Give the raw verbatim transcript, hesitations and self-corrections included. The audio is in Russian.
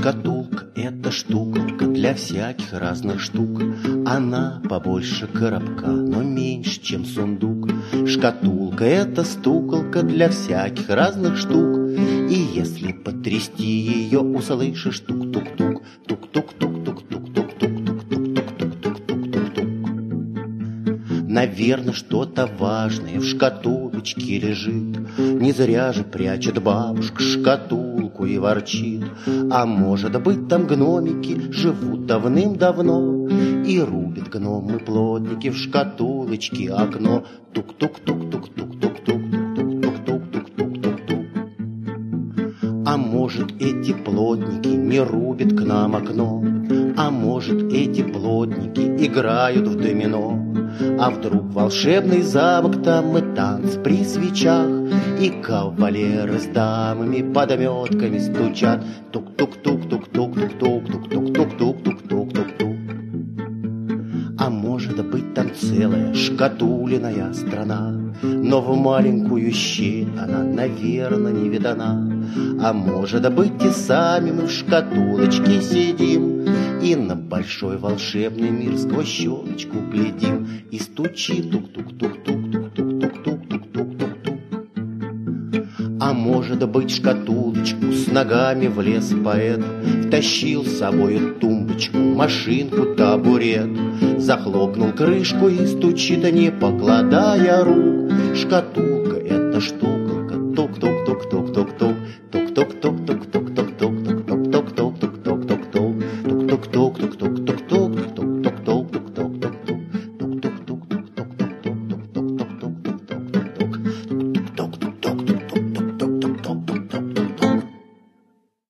Шкатулка — это штуколка для всяких разных штук. Она побольше коробка, но меньше, чем сундук. Шкатулка — это стуколка для всяких разных штук. И если потрясти ее, услышишь тук-тук-тук, тук-тук-тук-тук-тук-тук-тук-тук-тук-тук-тук-тук. Наверное, что-то важное в шкатулочке лежит. Не зря же прячет бабушка шкатулку и ворчит. А может быть, там гномики живут давным-давно, и рубят гномы-плотники в шкатулочке окно. Тук-тук-тук-тук-тук-тук-тук-тук-тук-тук-тук-тук-тук. А может, эти плотники не рубят к нам окно, а может, эти плотники играют в домино. А вдруг волшебный замок, там и танц при свечах, и кавалеры с дамами подметками стучат. Тук-тук-тук-тук-тук-тук-тук-тук-тук-тук-тук-тук-тук-тук. А может быть, там целая шкатулиная страна, но в маленькую щель она, наверное, не видана. А может быть, и сами мы в шкатулочке сидим, и на большой волшебный мир сквозь щелочку глядим. И стучит тук-тук-тук-тук-тук-тук-тук-тук-тук-тук-тук. А может быть, шкатулочку с ногами в лес поэт втащил с собою тумбочку, машинку, табурет. Захлопнул крышку и стучит, не покладая рук. Шкатулка — это штуколка, тук-тук-тук-тук-тук-тук, тук-тук-тук-тук-тук-тук-тук-тук-тук-тук-тук-тук-тук-тук-тук-тук-тук-тук-тук.